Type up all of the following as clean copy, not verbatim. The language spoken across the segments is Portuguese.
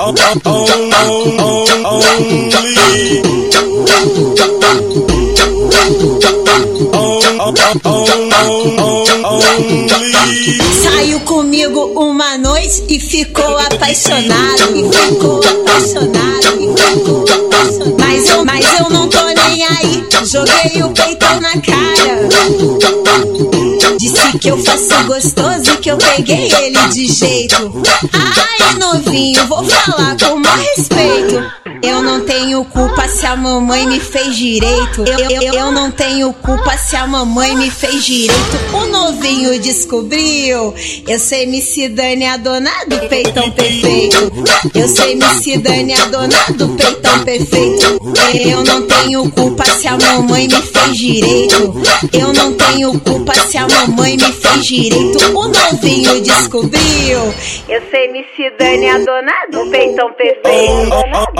Saiu comigo uma noite e ficou apaixonado, Mas eu não tô nem aí, joguei o peitão na cara. Disse que eu faço gostoso e que eu peguei ele de jeito. Ai, novinho, vou falar com mais respeito. Eu não tenho culpa se a mamãe me fez direito. Eu não tenho culpa se a mamãe me fez direito. O novinho descobriu. Eu sei MC Dani, a dona do peitão perfeito. Eu sei MC Dani, a dona do peitão perfeito. Eu não tenho culpa se a mamãe me fez direito. Eu não tenho culpa se a mamãe me fez direito. O novinho descobriu. Eu sei MC Dani, a dona do peitão perfeito.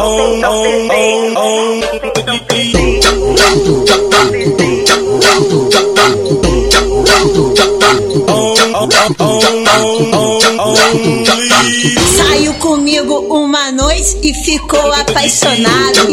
Saiu comigo uma noite e ficou apaixonado,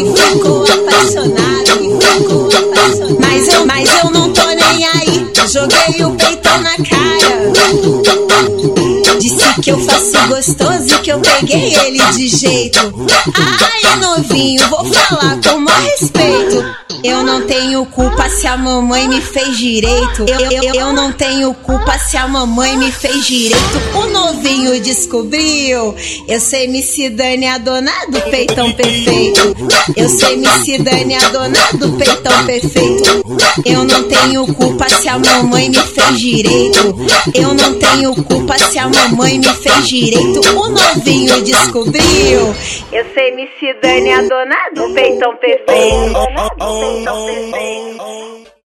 Mas eu não tô nem aí, joguei o peitão na cara. Disse que eu faço gostoso e que eu peguei ele de jeito. Ai, novinho, vou falar com mais respeito. Eu não tenho culpa se a mamãe me fez direito. Eu não tenho culpa se a mamãe me fez direito. O novinho descobriu. Eu sei MC Dani, a dona do peitão perfeito. Eu sei MC Dani, a dona do peitão perfeito. Eu não tenho culpa se a mamãe me fez direito. Eu não tenho culpa se a mamãe me fez direito. O novinho descobriu. Eu sei MC Dani, a dona do peitão perfeito.